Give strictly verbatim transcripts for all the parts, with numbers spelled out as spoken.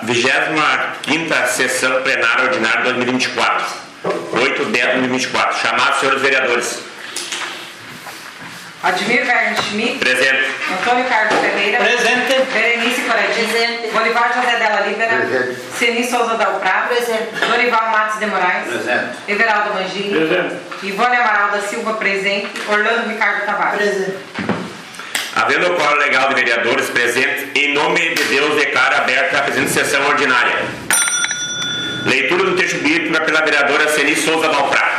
vigésima quinta sessão plenária ordinária de dois mil e vinte e quatro. oito de dez de dois mil e vinte e quatro. Chamados, senhores vereadores. Admir Werner Schmidt. Presente. Antônio Carlos Ferreira. Presente. Berenice Coradinho. Presente. Bolivar José Della Libera. Presente. Ceni Souza Dalprá. Presente. Dorival Matos de Moraes. Presente. Everaldo Mangini. Presente. Ivone Amaral da Silva. Presente. Orlando Ricardo Tavares. Presente. Havendo o quórum legal de vereadores presentes, em nome de Deus declaro aberta a presente sessão ordinária. Leitura do texto bíblico pela vereadora Ceni Souza Dalprá.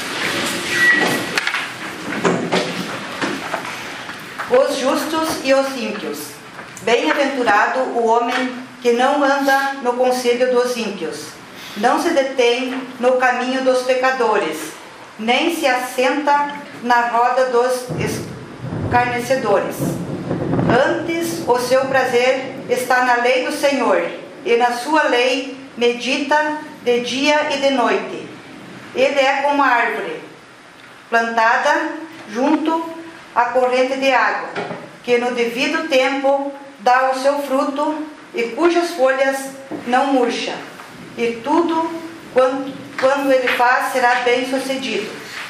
Os justos e os ímpios. Bem-aventurado o homem que não anda no conselho dos ímpios, não se detém no caminho dos pecadores, nem se assenta na roda dos escarnecedores. Antes, o seu prazer está na lei do Senhor, e na sua lei medita de dia e de noite. Ele é como a árvore plantada junto à corrente de água, que no devido tempo dá o seu fruto e cujas folhas não murcha, e tudo quando, quando ele faz será bem sucedido.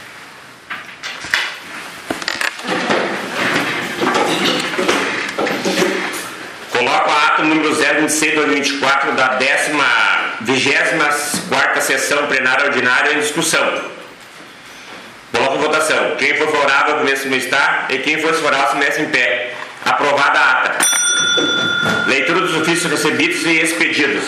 Coloco a ato número zero vinte e seis de dois mil e vinte e quatro da décima, vigésima quarta sessão plenária ordinária em discussão. Coloco em votação. Quem for favorável, permaneça no está, e quem for desfavorável, permaneça em pé. Aprovada a ata. Leitura dos ofícios recebidos e expedidos.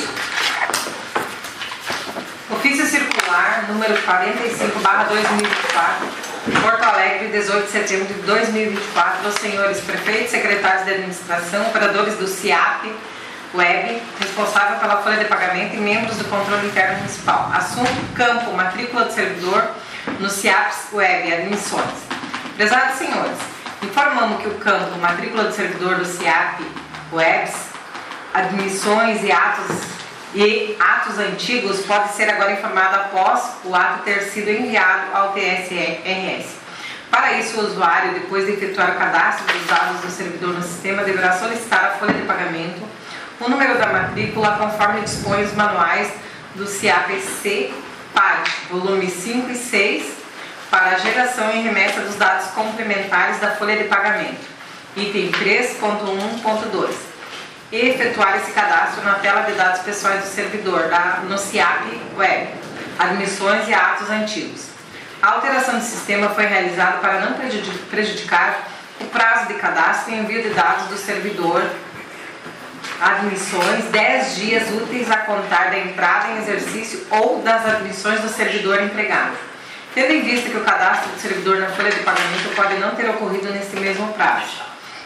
Ofício circular número quarenta e cinco barra dois mil e vinte e quatro, Porto Alegre, dezoito de setembro de dois mil e vinte e quatro, aos senhores prefeitos, secretários de administração, operadores do C I A P Web, responsável pela folha de pagamento e membros do controle interno municipal. Assunto: campo, matrícula do servidor no C I A P Web, admissões. Prezados senhores, informamos que o campo, matrícula do servidor do C I A P Webs, admissões e atos e atos antigos pode ser agora informado após o ato ter sido enviado ao T S R S. Para isso, o usuário, depois de efetuar o cadastro dos dados do servidor no sistema, deverá solicitar a folha de pagamento, o número da matrícula, conforme dispõe os manuais do C I A P C P A D, volume cinco e seis, para a geração e remessa dos dados complementares da folha de pagamento, item três ponto um ponto dois. E efetuar esse cadastro na tela de dados pessoais do servidor da, no C I A P Web, admissões e atos antigos. A alteração do sistema foi realizada para não prejudicar o prazo de cadastro e envio de dados do servidor admissões dez dias úteis a contar da entrada em exercício ou das admissões do servidor empregado. Tendo em vista que o cadastro do servidor na folha de pagamento pode não ter ocorrido nesse mesmo prazo.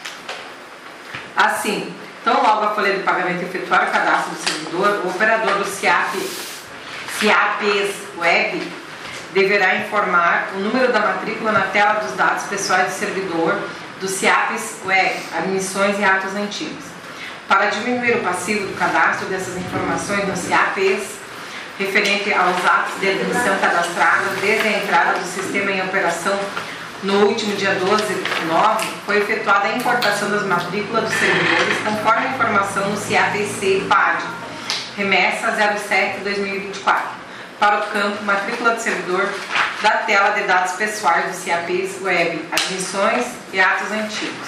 Assim, tão logo a folha de pagamento efetuar o cadastro do servidor, o operador do C I A P, C I A P Web deverá informar o número da matrícula na tela dos dados pessoais do servidor do C I A P Web, admissões e atos antigos. Para diminuir o passivo do cadastro dessas informações no C I A P referente aos atos de admissão cadastrados desde a entrada do sistema em operação no último dia doze de nove, foi efetuada a importação das matrículas dos servidores conforme a informação no C I A P C P A D, remessa zero sete de dois mil e vinte e quatro, para o campo matrícula do servidor da tela de dados pessoais do C I A P Web, admissões e atos antigos.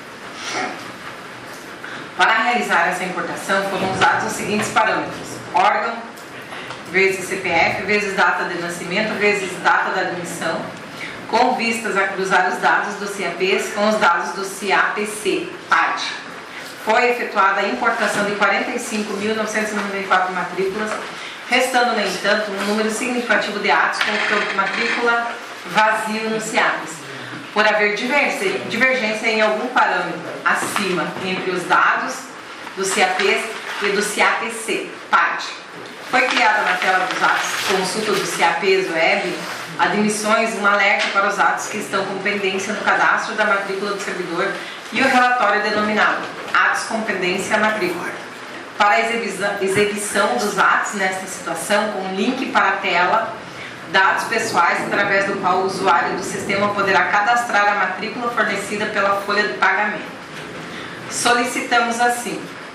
Para realizar essa importação foram usados os seguintes parâmetros: órgão vezes C P F, vezes data de nascimento, vezes data da admissão, com vistas a cruzar os dados do C I A P com os dados do C I A P C P A D. Foi efetuada a importação de quarenta e cinco mil novecentas e noventa e quatro matrículas, restando, no entanto, um número significativo de atos com o campo matrícula vazio no C I A P, por haver divergência em algum parâmetro acima entre os dados do C I A P e do C I A P C P A D. Foi criada na tela dos atos consulta do C I A P Web admissões, um alerta para os atos que estão com pendência no cadastro da matrícula do servidor e o relatório denominado Atos com pendência matrícula. Para a exibição dos atos nesta situação, com um link para a tela, dados pessoais através do qual o usuário do sistema poderá cadastrar a matrícula fornecida pela folha de pagamento. Solicitamos assim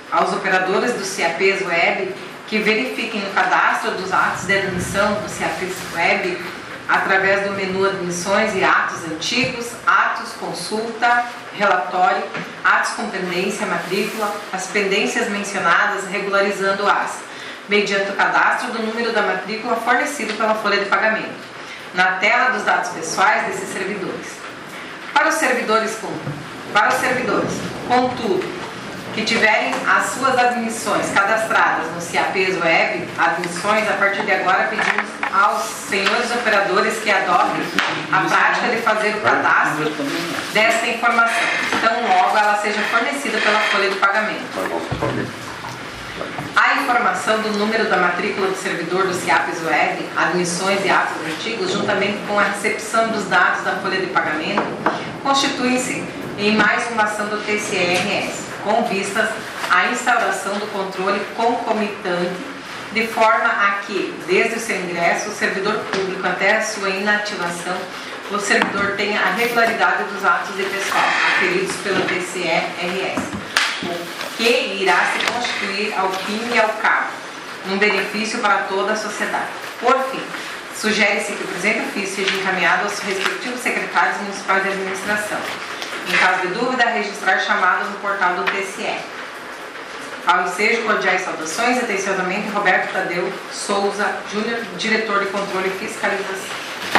aos operadores do CIAPES Web que verifiquem o cadastro dos atos de admissão do CIAPES Web através do menu Admissões e Atos Antigos, Atos, Consulta, Relatório, Atos com pendência, matrícula, as pendências mencionadas regularizando-as, mediante o cadastro do número da matrícula fornecido pela folha de pagamento, na tela dos dados pessoais desses servidores. Para os servidores, para os servidores, contudo, que tiverem as suas admissões cadastradas no CIAPES Web, admissões, a partir de agora pedimos aos senhores operadores que adotem a prática de fazer o cadastro desta informação, tão logo ela seja fornecida pela folha de pagamento. A informação do número da matrícula do servidor do CIAPES Web, admissões e atos antigos, juntamente com a recepção dos dados da folha de pagamento, constituem-se em mais uma ação do T C E R S, com vistas à instauração do controle concomitante, de forma a que, desde o seu ingresso, o servidor público até a sua inativação, o servidor tenha a regularidade dos atos de pessoal aferidos pelo T C E R S, o que irá se constituir ao fim e ao cabo, um benefício para toda a sociedade. Por fim, sugere-se que o presente ofício seja encaminhado aos respectivos secretários municipais de administração. Em caso de dúvida, registrar chamadas no portal do T C E. Ao ensejo, cordiais saudações, atenciosamente, Roberto Tadeu Souza Júnior, diretor de controle e fiscalização.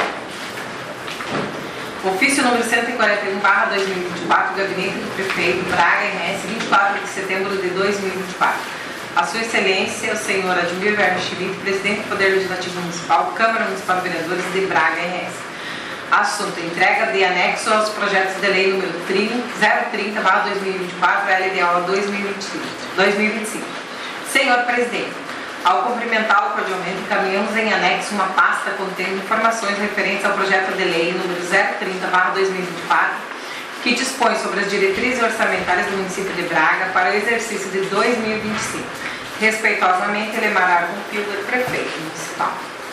Ofício número cento e quarenta e um barra dois mil e vinte e quatro, Gabinete do Prefeito, Braga, R S, vinte e quatro de setembro de dois mil e vinte e quatro. A Sua Excelência, o senhor Admir Verme Schmidt, Presidente do Poder Legislativo Municipal, Câmara Municipal de Vereadores de Braga, R S. Assunto: entrega de anexo aos projetos de lei número zero trinta barra dois mil e vinte e quatro, L D O dois mil e vinte e cinco. Senhor Presidente, ao cumprimentá-lo cordialmente, encaminhamos em anexo uma pasta contendo informações referentes ao projeto de lei número zero trinta barra dois mil e vinte e quatro, que dispõe sobre as diretrizes orçamentárias do município de Braga para o exercício de dois mil e vinte e cinco. Respeitosamente, Elemar Argon Filho, Prefeito Municipal.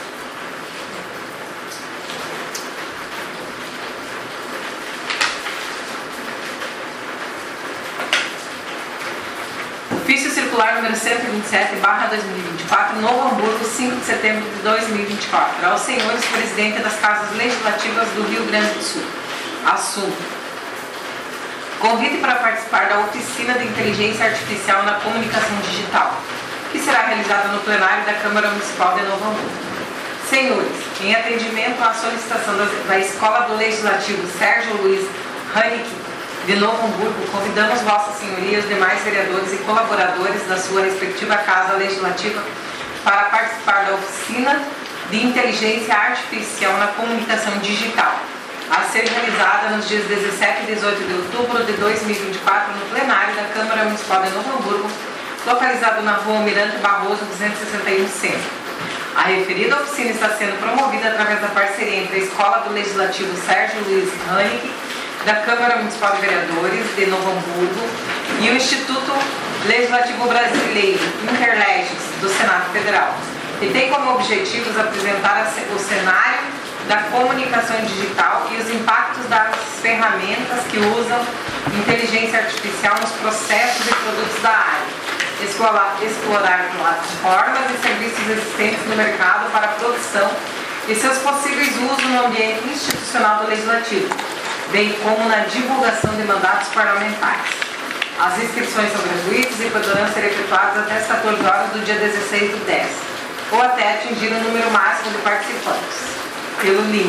Ofício circular número cento e vinte e sete barra dois mil e vinte e quatro, Novo Hamburgo, cinco de setembro de dois mil e vinte e quatro. Aos senhores presidentes das Casas Legislativas do Rio Grande do Sul. Assunto: convite para participar da oficina de inteligência artificial na comunicação digital, que será realizada no plenário da Câmara Municipal de Novo Hamburgo. Senhores, em atendimento à solicitação da Escola do Legislativo Sérgio Luiz Haneke de Novo Hamburgo, convidamos vossas senhorias, demais vereadores e colaboradores da sua respectiva Casa Legislativa para participar da oficina de inteligência artificial na comunicação digital, a ser realizada nos dias dezessete e dezoito de outubro de dois mil e vinte e quatro no plenário da Câmara Municipal de Novo Hamburgo, localizado na rua Almirante Barroso, duzentos e sessenta e um, Centro. A referida oficina está sendo promovida através da parceria entre a Escola do Legislativo Sérgio Luiz Haneke, da Câmara Municipal de Vereadores de Novo Hamburgo, e o Instituto Legislativo Brasileiro, Interlegis, do Senado Federal, e tem como objetivos apresentar o cenário da comunicação digital e os impactos das ferramentas que usam inteligência artificial nos processos e produtos da área, explorar, explorar plataformas e serviços existentes no mercado para a produção e seus possíveis usos no ambiente institucional do Legislativo, bem como na divulgação de mandatos parlamentares. As inscrições são gratuitas e poderão ser efetuadas até as quatorze horas do dia dezesseis do dez, ou até atingir o número máximo de participantes, pelo link.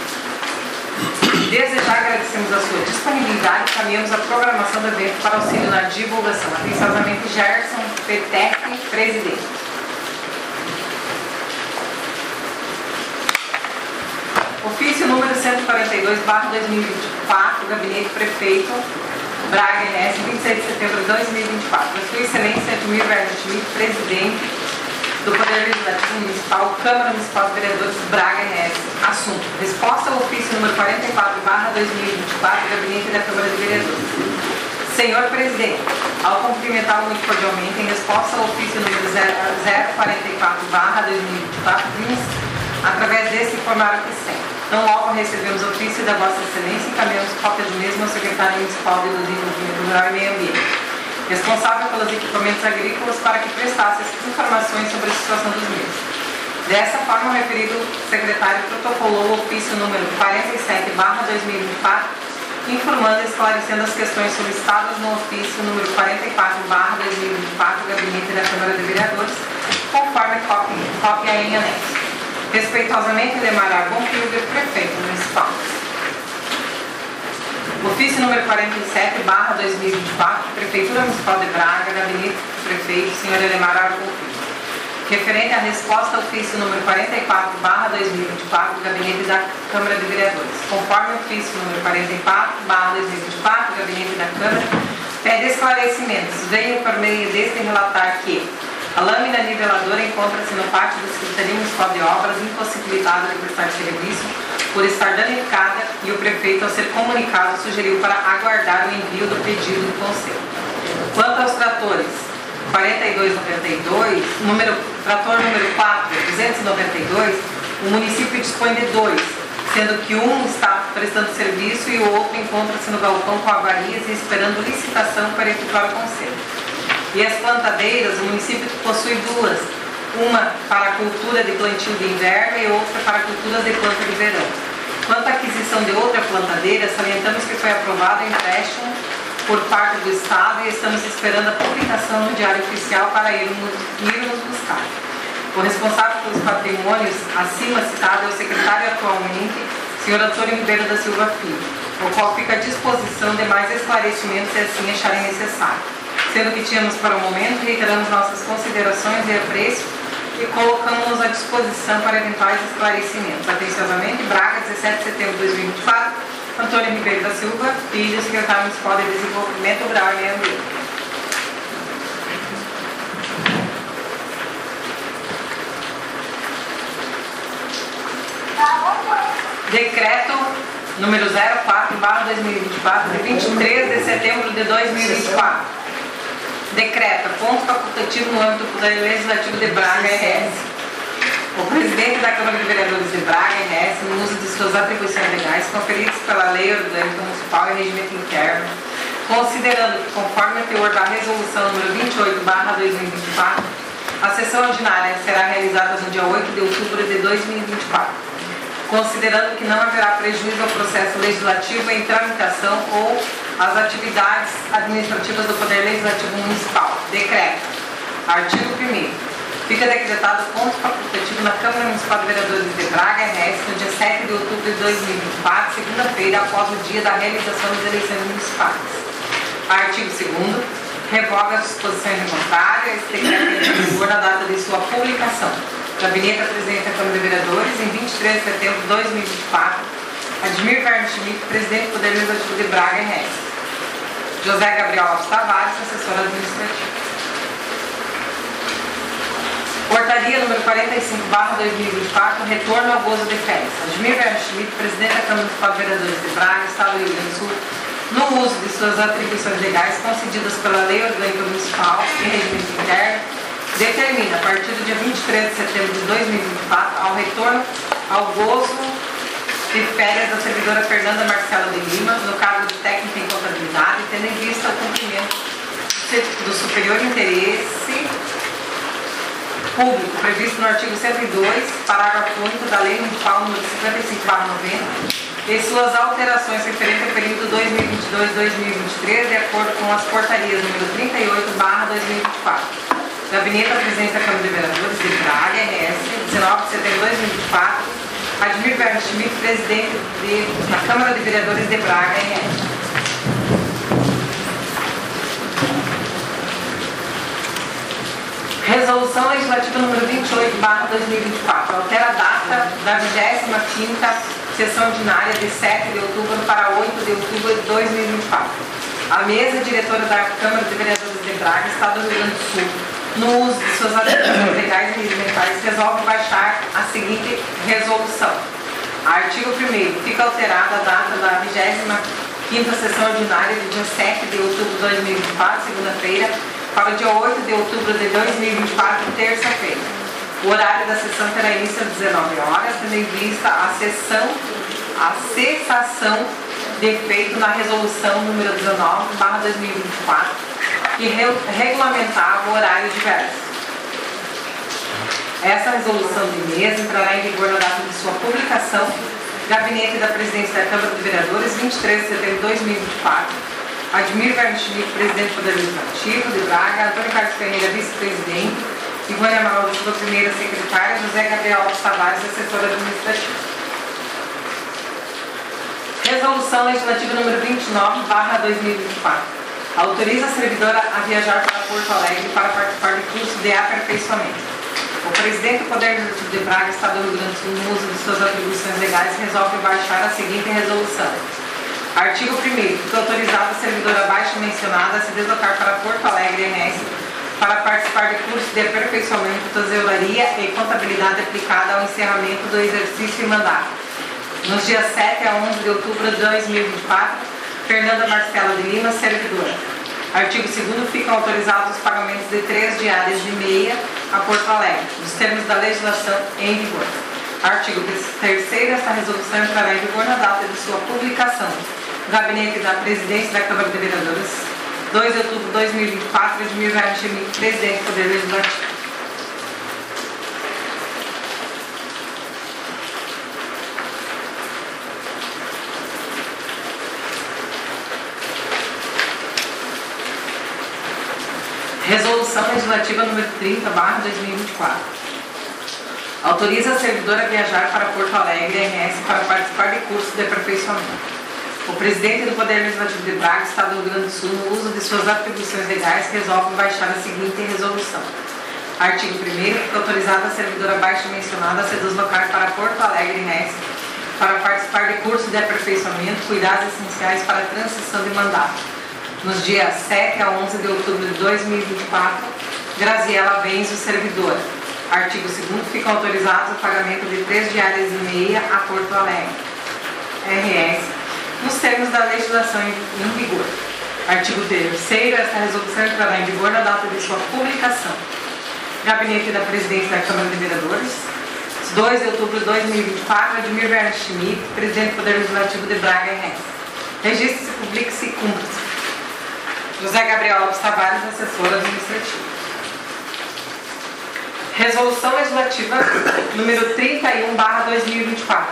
Desde já agradecemos a sua disponibilidade e caminhamos a programação do evento para auxílio na divulgação. Atenciosamente, Gerson Petec, presidente. Ofício número cento e quarenta e dois barra dois mil e vinte e quatro, Gabinete Prefeito, Braga, R S, vinte e seis de setembro de dois mil e vinte e quatro. A Sua Excelência Admir Verme Schmidt, Presidente do Poder Legislativo Municipal, Câmara Municipal de Vereadores, Braga, R S. Assunto: resposta ao ofício número quarenta e quatro barra dois mil e vinte e quatro, Gabinete da Câmara de Vereadores. Senhor Presidente, ao cumprimentá-lo muito cordialmente, em resposta ao ofício número zero quarenta e quatro barra dois mil e vinte e quatro, vimos, através desse, informar o que segue. Então, logo recebemos o ofício da Vossa Excelência e encaminhamos cópia do mesmo ao Secretário Municipal de Desenvolvimento Rural e Meio Ambiente. responsável pelos equipamentos agrícolas, para que prestasse informações sobre a situação dos mesmos. Dessa forma, o referido secretário protocolou o ofício número quarenta e sete barra dois mil e vinte e quatro, informando e esclarecendo as questões solicitadas no ofício número quarenta e quatro barra dois mil e vinte e quatro, Gabinete da Câmara de Vereadores, conforme cópia, cópia em anexo. Respeitosamente, Lemar Argon Filho, prefeito municipal. Ofício número quarenta e sete barra dois mil e vinte e quatro, Prefeitura Municipal de Braga, Gabinete do Prefeito, senhor Lemar Argon Filho. Referente à resposta ao ofício número quarenta e quatro barra dois mil e vinte e quatro, Gabinete da Câmara de Vereadores. Conforme o ofício número quarenta e quatro barra dois mil e vinte e quatro, Gabinete da Câmara, pede esclarecimentos. Venho por meio deste relatar que a lâmina niveladora encontra-se no pátio da Secretaria Municipal de Obras, impossibilitada de prestar serviço por estar danificada, e o prefeito, ao ser comunicado, sugeriu para aguardar o envio do pedido do Conselho. Quanto aos tratores, quarenta e dois noventa e dois, número, trator número quatro, duzentos e noventa e dois, o município dispõe de dois, sendo que um está prestando serviço e o outro encontra-se no galpão com avarias e esperando licitação para efetuar o conselho. E as plantadeiras, o município possui duas, uma para a cultura de plantio de inverno e outra para culturas de planta de verão. Quanto à aquisição de outra plantadeira, salientamos que foi aprovado o empréstimo por parte do Estado e estamos esperando a publicação no Diário Oficial para irmos, irmos buscar. O responsável pelos patrimônios acima citado é o secretário atualmente, senhor Antônio Ribeiro da Silva Filho, o qual fica à disposição de mais esclarecimentos se assim acharem necessário. Sendo que tínhamos para o momento, reiteramos nossas considerações e apreço e colocamos-nos à disposição para eventuais esclarecimentos. Atenciosamente, Braga, dezessete de setembro de dois mil e vinte e quatro, Antônio Ribeiro da Silva Filho, secretário municipal de Desenvolvimento Rural e Meio Ambiente. Decreto número zero quatro barra dois mil e vinte e quatro, de vinte e três de setembro de dois mil e vinte e quatro. Decreta ponto facultativo no âmbito do Poder Legislativo de Braga, R S. O presidente da Câmara de Vereadores de Braga, R S, no uso de suas atribuições legais conferidas pela Lei Orgânica Municipal e Regimento Interno, considerando que, conforme o teor da Resolução número vinte e oito barra dois mil e vinte e quatro, a sessão ordinária será realizada no dia oito de outubro de dois mil e vinte e quatro, considerando que não haverá prejuízo ao processo legislativo em tramitação ou às atividades administrativas do Poder Legislativo Municipal. Decreta. Artigo primeiro. Fica decretado ponto facultativo na Câmara Municipal de Vereadores de Braga, R S, no dia sete de outubro de dois mil e vinte e quatro, segunda-feira, após o dia da realização das eleições municipais. Artigo segundo. Revoga as disposições de contrário. Esse decreto entra em vigor na data de sua publicação. Gabinete da Presidente da Câmara de Vereadores, em vinte e três de setembro de dois mil e vinte e quatro. Admir Verne Schmidt, Presidente do Poder Legislativo de Braga, R S. José Gabriel Alves Tavares, assessor administrativo. Portaria número quarenta e cinco barra dois mil e vinte e quatro, retorno ao gozo de férias. Admir Verne Schmidt, Presidente da Câmara Municipal de Vereadores de Braga, Estado do Rio Grande do Sul, no uso de suas atribuições legais concedidas pela Lei Orgânica Municipal e Regimento Interno, determina, a partir do dia vinte e três de setembro de dois mil e vinte e quatro, ao retorno ao gozo de férias da servidora Fernanda Marcela de Lima, no cargo de técnica em contabilidade, tendo em vista o cumprimento do superior interesse público previsto no artigo cento e dois, parágrafo único da Lei Municipal número cinquenta e cinco barra noventa, e suas alterações referentes ao período dois mil e vinte e dois a dois mil e vinte e três, de acordo com as portarias número trinta e oito barra dois mil e vinte e quatro. Gabinete da Presidência da Câmara de Vereadores de Braga, R S, dezenove de setembro de dois mil e vinte e quatro, Admir Verne Schmidt, Presidente de, da Câmara de Vereadores de Braga, R S. Resolução Legislativa número vinte e oito barra dois mil e vinte e quatro, altera a data da vigésima quinta sessão ordinária de sete de outubro para oito de outubro de dois mil e vinte e quatro. A mesa diretora da Câmara de Vereadores de Braga, Estado do Rio Grande do Sul, no uso de suas atribuições legais e regimentais, resolve baixar a seguinte resolução. Artigo primeiro. Fica alterada a data da vigésima quinta sessão ordinária do dia sete de outubro de dois mil e vinte e quatro, segunda-feira, para o dia oito de outubro de dois mil e vinte e quatro, terça-feira. O horário da sessão terá início às dezenove horas, tendo em vista a sessão, a cessação de efeito na resolução número dezenove barra dois mil e vinte e quatro, que re regulamentava o horário de versos. Essa resolução de mesa entrará em vigor na data de sua publicação. Gabinete da Presidência da Câmara de Vereadores, vinte e três de setembro de dois mil e vinte e quatro. Admir Werner Schmidt, presidente do Poder Legislativo de Braga. Antônio Carlos Ferreira, vice-presidente. Ivânia Amaral de Souza, primeira secretária. José Gabriel Alves Tavares, assessor administrativo. Resolução Legislativa número vinte e nove, barra dois mil e vinte e quatro. Autoriza a servidora a viajar para Porto Alegre para participar de curso de aperfeiçoamento. O presidente do Poder Legislativo de Braga, Estado do Rio Grande do Sul, no uso de suas atribuições legais, resolve baixar a seguinte resolução. Artigo primeiro. Fica autorizada a servidora abaixo mencionada a se deslocar para Porto Alegre, R S, para participar de curso de aperfeiçoamento, tesouraria e contabilidade aplicada ao encerramento do exercício e mandato. Nos dias sete a onze de outubro de dois mil e vinte e quatro, Fernanda Marcela de Lima, servidora. Artigo segundo. Ficam autorizados os pagamentos de três diárias e meia a Porto Alegre, nos termos da legislação em vigor. Artigo terceiro. Esta resolução entrará em vigor na data de sua publicação. Gabinete da Presidência da Câmara de Vereadores, dois de outubro de dois mil e vinte e quatro, Admir Werner Schmidt, presidente do Poder Legislativo. Resolução Legislativa número trinta, barra dois mil e vinte e quatro. Autoriza a servidora a viajar para Porto Alegre, R S, para participar de curso de aperfeiçoamento. O presidente do Poder Legislativo de Braga, Estado do Rio Grande do Sul, no uso de suas atribuições legais, resolve baixar a seguinte resolução. Artigo primeiro. Fica autorizada a servidora abaixo mencionada a se deslocar para Porto Alegre, R S, para participar de curso de aperfeiçoamento, cuidados essenciais para a transição de mandato. Nos dias sete a onze de outubro de dois mil e vinte e quatro, Graziela Benzo, servidora. Artigo segundo. Ficam autorizados o pagamento de três diárias e meia a Porto Alegre, R S, nos termos da legislação em vigor. Artigo terceiro. Esta resolução entrará em vigor na data de sua publicação. Gabinete da Presidência da Câmara de Vereadores, dois de outubro de dois mil e vinte e quatro, Admir Werner Schmidt, presidente do Poder Legislativo de Braga, R S. Registre-se, publique-se e cumpra-se. José Gabriel Alves Tavares, assessor administrativo. Resolução Legislativa número trinta e um, barra dois mil e vinte e quatro.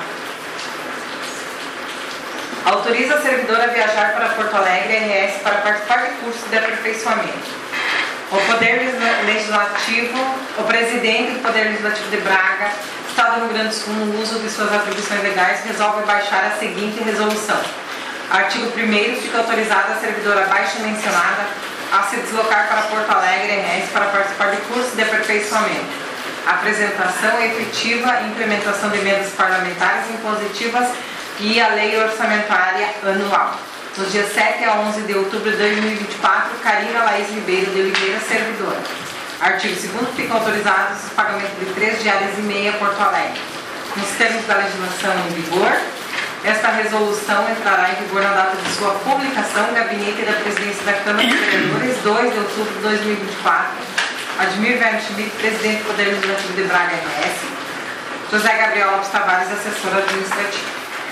Autoriza a servidora a viajar para Porto Alegre, R S, para participar de curso de aperfeiçoamento. O Poder Legislativo, o presidente do Poder Legislativo de Braga, Estado do Rio Grande do Sul, no uso de suas atribuições legais, resolve baixar a seguinte resolução. Artigo primeiro. Fica autorizada a servidora abaixo mencionada a se deslocar para Porto Alegre, R S, para participar de curso de aperfeiçoamento. Apresentação efetiva e implementação de emendas parlamentares impositivas e a lei orçamentária anual. Nos dias sete a onze de outubro de dois mil e vinte e quatro, Karina Laís Ribeiro de Oliveira, servidora. Artigo segundo. Ficam autorizados os pagamentos de três diárias e meia a Porto Alegre. Nos termos da legislação em vigor, esta resolução entrará em vigor na data de sua publicação. Gabinete da Presidência da Câmara de Vereadores, dois de outubro de dois mil e vinte e quatro. Admir Werner Schmidt, presidente do Poder Legislativo de Braga, R S. José Gabriel Alves Tavares, assessor administrativo.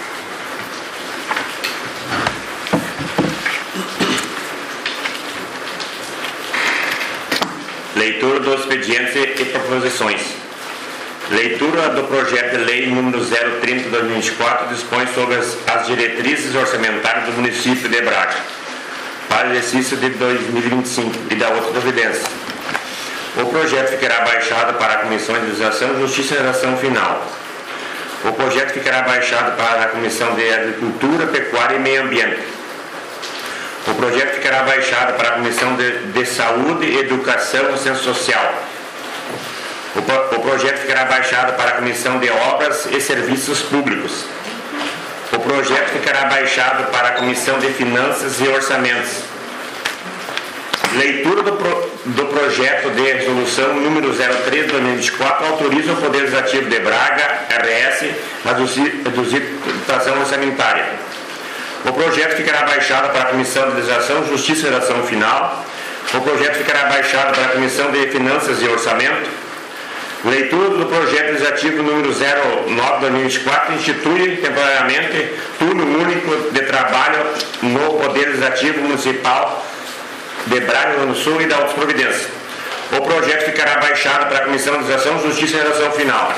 Leitura dos expedientes e proposições. Leitura do projeto de lei número zero trinta de dois mil e vinte e quatro dispõe sobre as, as diretrizes orçamentárias do município de Braga para o exercício de dois mil e vinte e cinco e da outra providência. O projeto ficará baixado para a Comissão de Legislação, Justiça e Redação Final. O projeto ficará baixado para a Comissão de Agricultura, Pecuária e Meio Ambiente. O projeto ficará baixado para a Comissão de, de Saúde, Educação e Ciência Social. O, o projeto ficará baixado para a Comissão de Obras e Serviços Públicos. O projeto ficará baixado para a Comissão de Finanças e Orçamentos. Leitura do, pro, do projeto de resolução número zero três de dois mil e vinte e quatro autoriza o Poder Legislativo de Braga, R S, a reduzir a dotação orçamentária. O projeto ficará baixado para a Comissão de Legislação, Justiça e Redação Final. O projeto ficará baixado para a Comissão de Finanças e Orçamento. Leitura do projeto legislativo número zero nove de dois mil e vinte e quatro institui temporariamente turno único de trabalho no Poder Legislativo Municipal de Braga, Rio Grande do Sul e da outras providências. O projeto ficará baixado para a Comissão de Legislação, Justiça e Redação Final.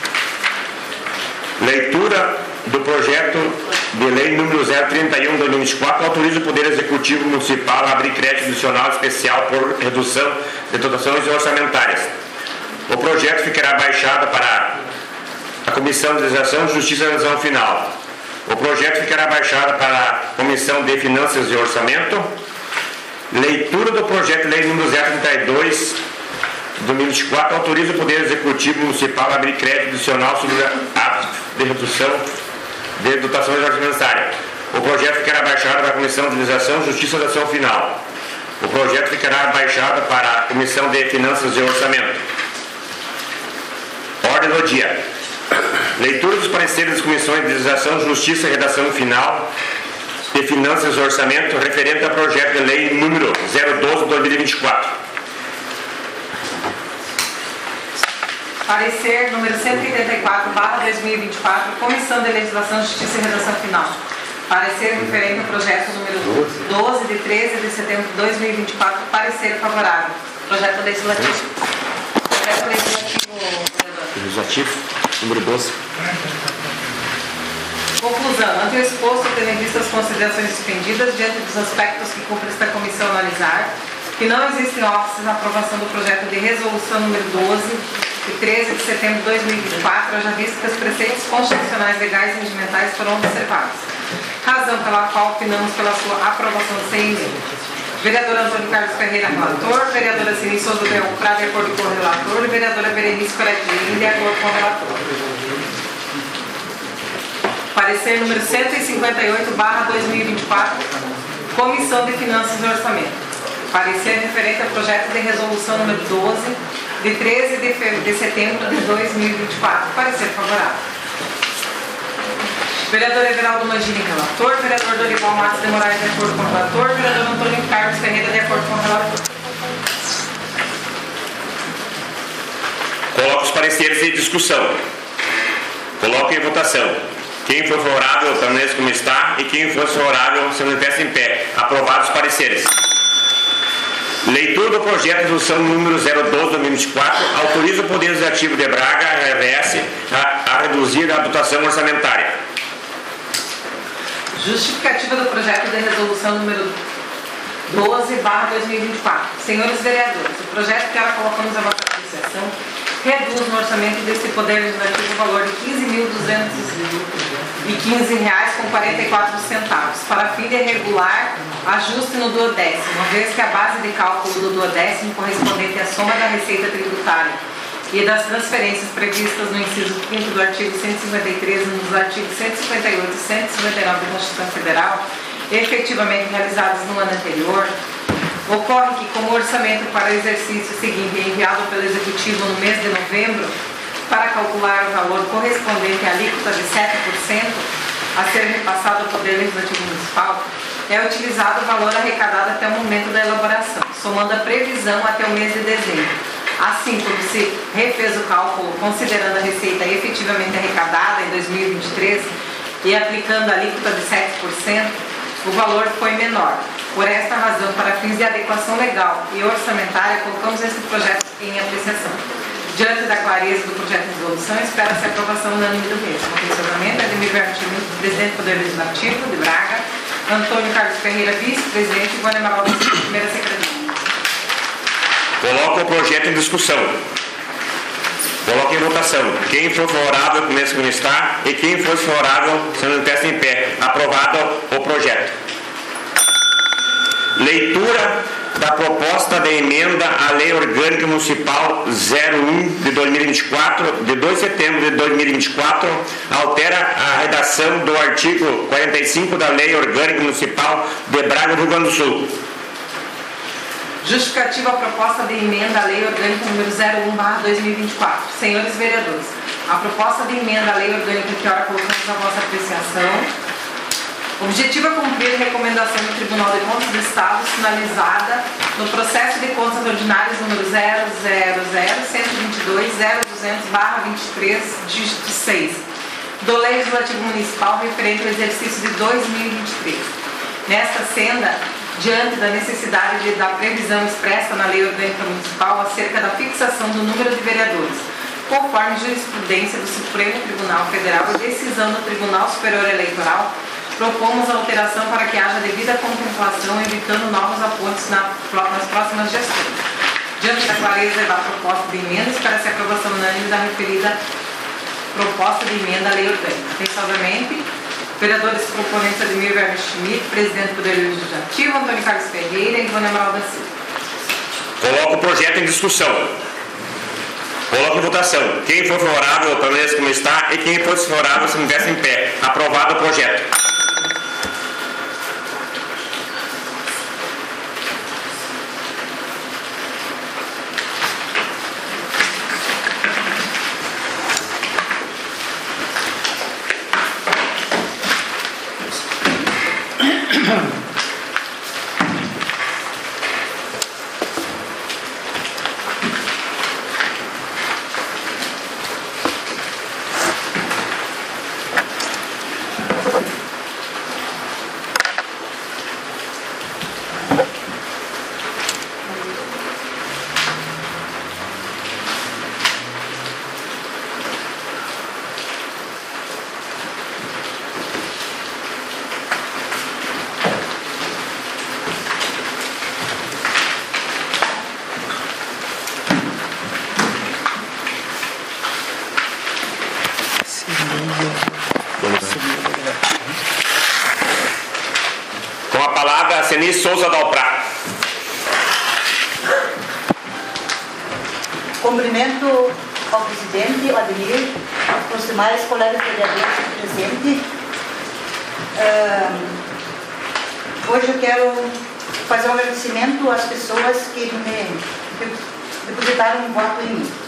Leitura do projeto de lei número zero trinta e um de dois mil e vinte e quatro autoriza o Poder Executivo Municipal a abrir crédito adicional especial por redução de dotações orçamentárias. O projeto ficará baixado para a Comissão de Legislação, Justiça e Redação Final. O projeto ficará baixado para a Comissão de Finanças e Orçamento. Leitura do projeto de lei número zero trinta e dois de dois mil e vinte e quatro autoriza o Poder Executivo Municipal a abrir crédito adicional sobre atos de redução de dotações orçamentárias. O projeto ficará baixado para a Comissão de Legislação, Justiça e Redação Final. O projeto ficará baixado para a Comissão de Finanças e Orçamento. Ordem do dia. Leitura dos pareceres das Comissões de Legislação, Justiça e Redação Final de Finanças e Orçamento referente ao projeto de lei número zero doze de dois mil e vinte e quatro. Parecer número cento e oitenta e quatro barra dois mil e vinte e quatro, Comissão de Legislação, Justiça e Redação Final. Parecer referente ao projeto número doze de treze de setembro de dois mil e vinte e quatro. Parecer favorável. Projeto legislativo. Projeto legislativo, vereador. Legislativo, número doze. Conclusão. Ante o exposto, tendo em vista as considerações expendidas, diante dos aspectos que cumpre esta comissão analisar, que não existem óbices na aprovação do projeto de resolução número doze, de treze de setembro de dois mil e vinte e quatro, haja visto que os preceitos constitucionais legais e regimentais foram observados. Razão pela qual opinamos pela sua aprovação sem emenda. Vereador Antônio Carlos Ferreira, relator. Vereadora Cini Souza Beltrán, de acordo com o relator. E vereadora Berenice Coretinho, de acordo com o relator. Parecer número cento e cinquenta e oito barra dois mil e vinte e quatro, Comissão de Finanças e Orçamento. Parecer referente ao projeto de resolução número doze, de treze de setembro de dois mil e vinte e quatro. Parecer favorável. Vereador Everaldo Mangini, relator. Vereador Dorival Matos de Moraes, de acordo com o relator. Vereador Antônio Carlos Ferreira, de acordo com o relator. Coloco os pareceres em discussão. Coloco em votação. Quem for favorável, permaneça como está. E quem for favorável, se manifesta em pé. Aprovados os pareceres. Leitura do projeto de resolução número zero doze de dois mil e vinte e quatro autoriza o Poder Legislativo de Braga, R S, a, a reduzir a dotação orçamentária. Justificativa do projeto de resolução número doze barra dois mil e vinte e quatro. Senhores vereadores, o projeto que ela colocamos a vossa apreciação reduz no orçamento deste Poder Legislativo o valor de quinze mil duzentos e quinze reais com quarenta e quatro centavos, para fim de regular ajuste no duodécimo, uma vez que a base de cálculo do duodécimo correspondente à soma da receita tributária e das transferências previstas no inciso quinto do artigo cento e cinquenta e três e nos artigos cento e cinquenta e oito e cento e cinquenta e nove da Constituição Federal, efetivamente realizados no ano anterior, ocorre que, como o orçamento para o exercício seguinte é enviado pelo Executivo no mês de novembro, para calcular o valor correspondente à alíquota de sete por cento a ser repassado ao Poder Legislativo Municipal, é utilizado o valor arrecadado até o momento da elaboração, somando a previsão até o mês de dezembro. Assim, como se refez o cálculo considerando a receita efetivamente arrecadada em dois mil e vinte e três e aplicando a alíquota de sete por cento, o valor foi menor. Por esta razão, para fins de adequação legal e orçamentária, colocamos este projeto em apreciação. Diante da clareza do projeto de resolução, espera-se a aprovação unânime do mesmo. Atencionamento, Ademir Bertini, presidente do Poder Legislativo de Braga, Antônio Carlos Ferreira, vice-presidente, e Vânia Amaral, primeira secretária. Coloco o projeto em discussão. Coloque em votação. Quem for favorável, comece como está. E quem for favorável, se manifesta em pé. Aprovado o projeto. Leitura da proposta de emenda à Lei Orgânica Municipal zero um de dois mil e vinte e quatro, de dois de setembro de dois mil e vinte e quatro, altera a redação do artigo quarenta e cinco da Lei Orgânica Municipal de Braga, Rio Grande do Sul. Justificativa a proposta de emenda à Lei Orgânica número zero um barra dois mil e vinte e quatro. Senhores vereadores, a proposta de emenda à Lei Orgânica que ora colocamos a vossa apreciação objetiva é cumprir a recomendação do Tribunal de Contas do Estado sinalizada no processo de contas ordinárias número zero zero zero cento e vinte e dois zero duzentos barra vinte e três, dígito seis, do Legislativo Municipal referente ao exercício de dois mil e vinte e três. Nesta senda, diante da necessidade de, da previsão expressa na Lei Orgânica Municipal acerca da fixação do número de vereadores, conforme jurisprudência do Supremo Tribunal Federal e decisão do Tribunal Superior Eleitoral, propomos a alteração para que haja devida contemplação, evitando novos apontos na, nas próximas gestões. Diante da clareza da proposta de emenda, espera-se a aprovação unânime da referida proposta de emenda à Lei Orgânica. Atenciosamente, vereadores proponentes Ademir Werner Schmidt, presidente do Poder Legislativo, Antônio Carlos Ferreira e Ivone Amaral da Silva. Coloco o projeto em discussão. Coloco em votação. Quem for favorável, permaneça como está, e quem for desfavorável, se mantivesse em pé. Aprovado o projeto. Com a palavra, Ceni Souza Dalprá. Cumprimento ao presidente, ao Ademir, aos demais colegas vereadores presentes. Uh, hoje eu quero fazer um agradecimento às pessoas que me depositaram um voto em mim.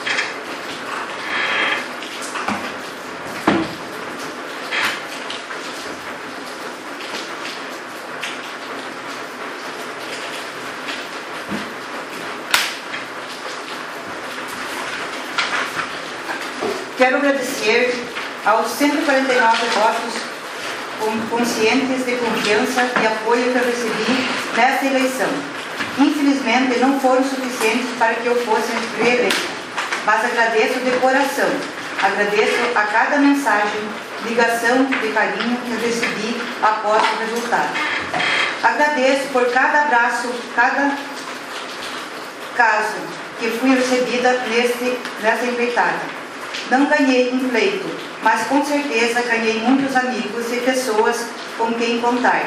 Quero agradecer aos cento e quarenta e nove votos conscientes de confiança e apoio que eu recebi nesta eleição. Infelizmente, não foram suficientes para que eu fosse reeleita, mas agradeço de coração. Agradeço a cada mensagem, ligação de carinho que eu recebi após o resultado. Agradeço por cada abraço, cada caso que fui recebida neste, nessa empreitada. Não ganhei um pleito, mas com certeza ganhei muitos amigos e pessoas com quem contar.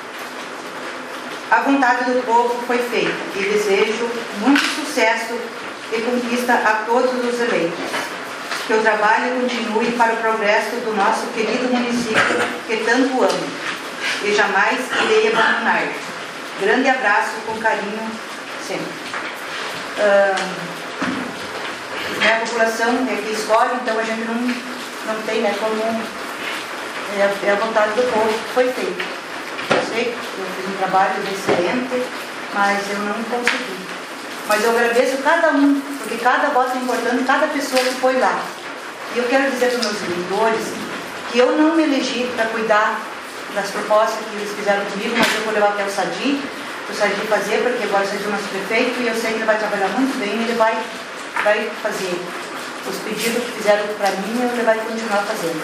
A vontade do povo foi feita e desejo muito sucesso e conquista a todos os eleitos. Que o trabalho continue para o progresso do nosso querido município que tanto amo e jamais irei abandonar. Grande abraço com carinho sempre. Uh, A população é que escolhe, então a gente não, não tem, né, como é, é a vontade do povo que foi feita. Eu sei que eu fiz um trabalho excelente, mas eu não consegui. Mas eu agradeço cada um, porque cada voto é importante, cada pessoa que foi lá. E eu quero dizer para os meus eleitores que eu não me elegi para cuidar das propostas que eles fizeram comigo, mas eu vou levar até o Sadi, o Sadi fazer, porque agora seja o nosso prefeito, e eu sei que ele vai trabalhar muito bem, ele vai vai fazer os pedidos que fizeram para mim, ele vai continuar fazendo.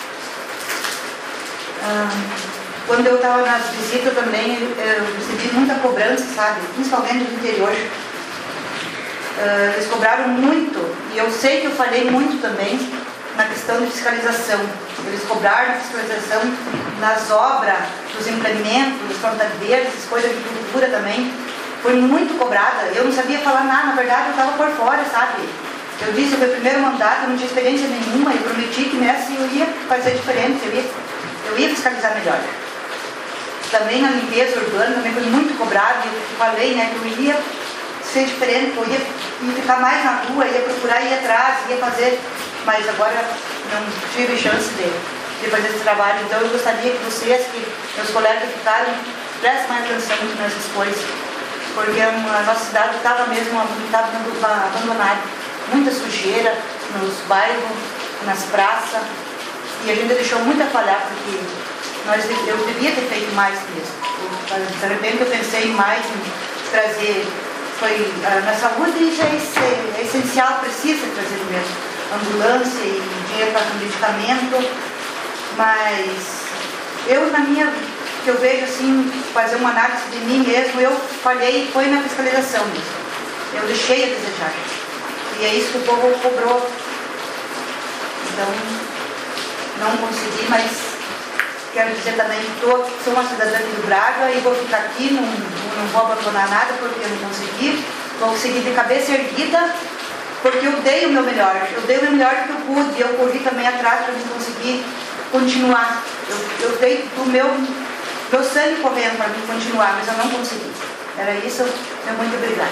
Ah, quando eu estava nas visitas também, eu recebi muita cobrança, sabe? Principalmente do interior. Ah, eles cobraram muito, e eu sei que eu falei muito também na questão de fiscalização. Eles cobraram fiscalização nas obras, dos implementos, dos frontadeiros, essas coisas de cultura também. Foi muito cobrada, eu não sabia falar nada, na verdade eu estava por fora, sabe? Eu disse, o meu primeiro mandato, eu não tinha experiência nenhuma, eu prometi que nessa eu ia fazer diferente, eu ia, eu ia fiscalizar melhor. Também na limpeza urbana, também foi muito cobrado, eu falei, né, que eu ia ser diferente, que eu ia, ia ficar mais na rua, ia procurar, ia atrás, ia fazer, mas agora não tive chance de, de fazer esse trabalho, então eu gostaria que vocês, que meus colegas ficaram, prestem mais atenção nessas coisas. Porque a nossa cidade estava mesmo estava abandonada, muita sujeira nos bairros, nas praças, e a gente deixou muito a falhar, porque nós, eu devia ter feito mais mesmo. de repente eu pensei mais em trazer, foi na saúde já é, é essencial, precisa trazer mesmo, ambulância e dinheiro para medicamento, mas eu na minha, que eu vejo assim, fazer uma análise de mim mesmo, eu falhei, foi na fiscalização mesmo, eu deixei a desejar, e é isso que o povo cobrou, então não consegui, mas quero dizer também que tô, sou uma cidadã aqui do Braga e vou ficar aqui, não, não vou abandonar nada porque eu não consegui, vou conseguir de cabeça erguida, porque eu dei o meu melhor, eu dei o meu melhor que eu pude, eu corri também atrás para conseguir continuar, eu, eu dei do meu, meu sangue correndo para mim continuar, mas eu não consegui. Era isso, meu muito obrigada.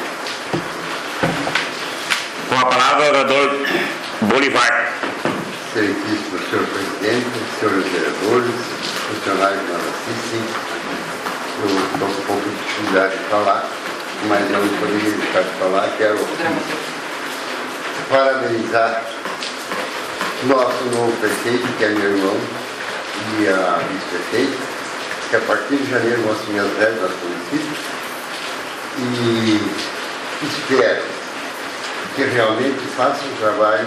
Com a palavra, o orador Bolivar. Excelentíssimo senhor presidente, senhores vereadores, funcionários que nos assistem, eu estou com um pouco de dificuldade de falar, mas eu não poderia deixar de falar. Quero parabenizar nosso novo prefeito, que é meu irmão, e a vice-prefeita, que a partir de janeiro vão assumir as rédeas do município, e espero que realmente façam um trabalho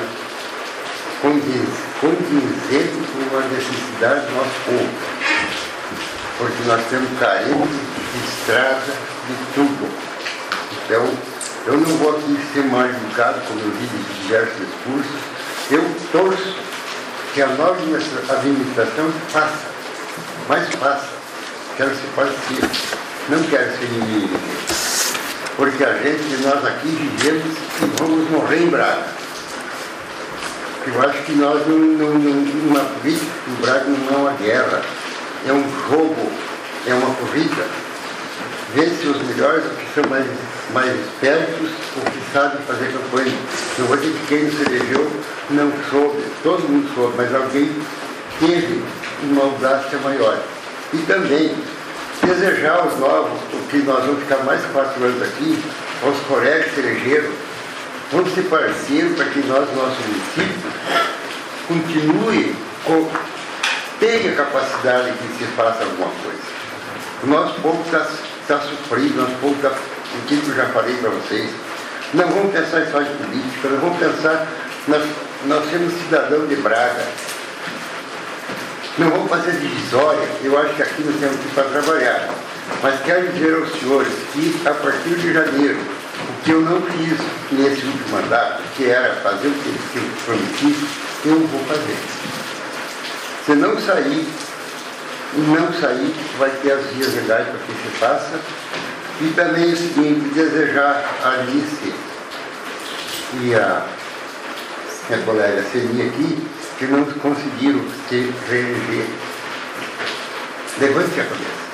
condizente com a necessidade do nosso povo, porque nós temos carência de estrada, de tudo. Então, eu não vou aqui ser mal educado, como eu vi em diversos discursos, eu torço que a nova administração faça, mas faça, quero ser parceiro, não quero ser inimigo, porque a gente, nós aqui vivemos e vamos morrer em Braga. Eu acho que nós, não, não, não, uma política no Braga não é uma guerra, é um jogo, é uma corrida. Vence os melhores, os que são mais, mais espertos, os que sabem fazer campanha. Não vou dizer que quem se elegeu não soube, todo mundo soube, mas alguém teve uma audácia maior. E também desejar aos novos, porque nós vamos ficar mais quatro anos aqui, aos colegas que se elegeram, vamos ser parceiros para que nós, nosso município, continue, com, tenha capacidade de que se faça alguma coisa. O nosso povo está tá sofrido, o nosso povo está, o que eu já falei para vocês, não vamos pensar só em política, não vamos pensar, nós, nós somos cidadãos de Braga, não vamos fazer divisória, eu acho que aqui nós temos que ir para trabalhar, mas quero dizer aos senhores que a partir de janeiro, o que eu não fiz nesse último mandato, que era fazer o que eu prometi, eu não vou fazer. Se não sair, não sair, vai ter as vias legais para que se faça. E também é o seguinte, desejar a Alice e a minha colega Seni aqui, que não conseguiram se reeleger. Levante a cabeça.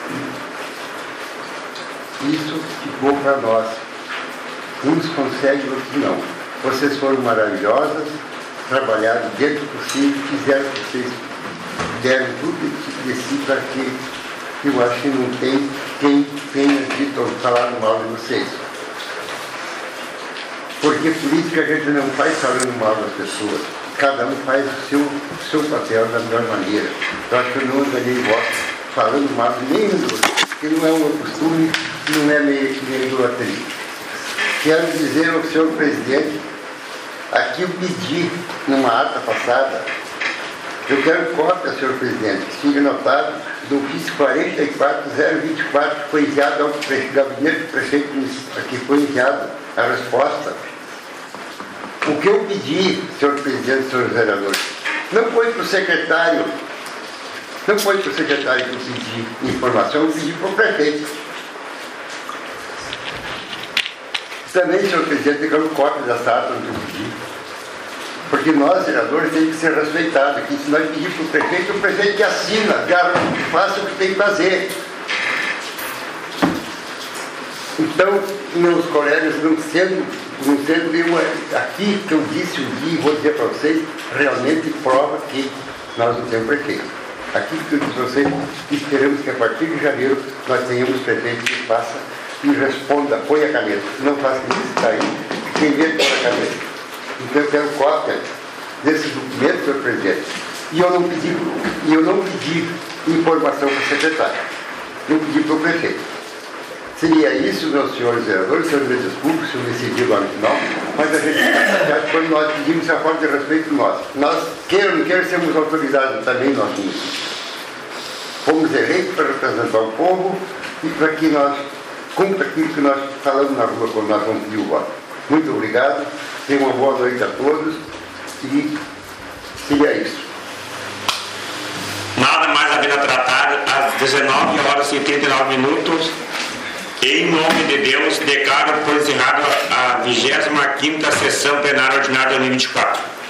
Isso ficou para nós. Uns conseguem, outros não. Vocês foram maravilhosas, trabalharam dentro do possível, fizeram o que vocês deram tudo de si para que eu acho que não tem quem tenha dito ou falado mal de vocês. Porque política a gente não faz falando mal das pessoas, cada um faz o seu, o seu papel da melhor maneira. Eu acho que eu não andarei voto falando mal de nenhum dos outros, porque não é um costume, não é meio que nem idolatria. Quero dizer ao senhor presidente, aqui eu pedi numa ata passada, eu quero cópia, senhor presidente, que fique anotado do ofício quarenta e quatro zero vinte e quatro, que foi enviado ao gabinete do prefeito, que foi enviado a resposta. O que eu pedi, senhor presidente, senhores vereadores, não foi para o secretário, não foi para o secretário que eu pedi informação, eu pedi para o prefeito. Também, senhor presidente, eu quero cópia dessa ata que eu pedi. Porque nós, vereadores, temos que ser respeitados aqui. Se nós pedimos para o prefeito, o prefeito que assina, que faça o que tem que fazer. Então, meus colegas, não sendo, não sendo eu aqui que eu disse um dia, vou dizer para vocês, realmente prova que nós não temos prefeito. Aqui que eu disse para vocês, esperamos que a partir de janeiro nós tenhamos prefeito que faça e responda, põe a caneta. Não faça isso, está aí, quem vê põe a caneta. Então eu quero cópia desse documento, senhor presidente. E eu não pedi, e eu não pedi informação para o secretário. eu pedi para o prefeito. Seria isso, meus senhores vereadores, senhores vereadores públicos, se eu decidir lá no final, mas a gente, quando nós pedimos a forma de respeito nós, nós, queira ou não queira, sermos autorizados também, nós fomos eleitos para representar o povo e para que nós cumpra aquilo que nós falamos na rua quando nós vamos pedir o voto. Muito obrigado, tenham uma boa noite a todos e seria isso. Nada mais havendo a tratar, às dezenove horas e trinta e nove minutos, em nome de Deus, declaro por encerrado a vigésima quinta sessão plenária ordinária de dois mil e vinte e quatro.